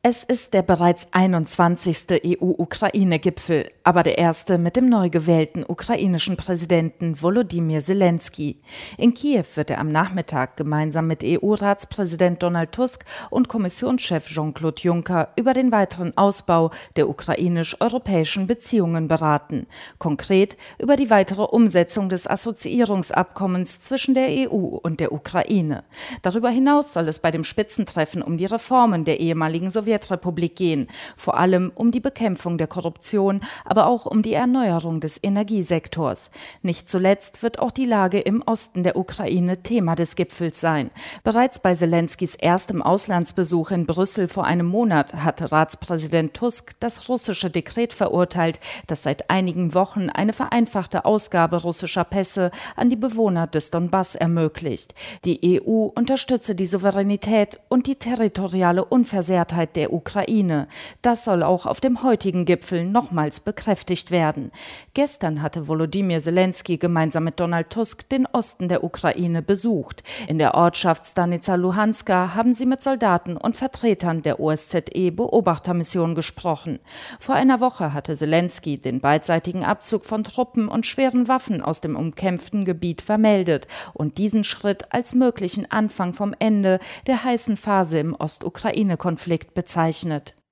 Es ist der bereits 21. EU-Ukraine-Gipfel, aber der erste mit dem neu gewählten ukrainischen Präsidenten Volodymyr Zelensky. In Kiew wird er am Nachmittag gemeinsam mit EU-Ratspräsident Donald Tusk und Kommissionschef Jean-Claude Juncker über den weiteren Ausbau der ukrainisch-europäischen Beziehungen beraten. Konkret über die weitere Umsetzung des Assoziierungsabkommens zwischen der EU und der Ukraine. Darüber hinaus soll es bei dem Spitzentreffen um die Reformen der ehemaligen Sowjetrepublik gehen, vor allem um die Bekämpfung der Korruption, aber auch um die Erneuerung des Energiesektors. Nicht zuletzt wird auch die Lage im Osten der Ukraine Thema des Gipfels sein. Bereits bei Zelenskys erstem Auslandsbesuch in Brüssel vor einem Monat hatte Ratspräsident Tusk das russische Dekret verurteilt, das seit einigen Wochen eine vereinfachte Ausgabe russischer Pässe an die Bewohner des Donbass ermöglicht. Die EU unterstütze die Souveränität und die territoriale Unversehrtheit der Ukraine. Das soll auch auf dem heutigen Gipfel nochmals bekräftigt werden. Gestern hatte Volodymyr Zelensky gemeinsam mit Donald Tusk den Osten der Ukraine besucht. In der Ortschaft Stanica Luhanska haben sie mit Soldaten und Vertretern der OSZE-Beobachtermission gesprochen. Vor einer Woche hatte Zelensky den beidseitigen Abzug von Truppen und schweren Waffen aus dem umkämpften Gebiet vermeldet und diesen Schritt als möglichen Anfang vom Ende der heißen Phase im Ostukraine-Konflikt bezeichnet.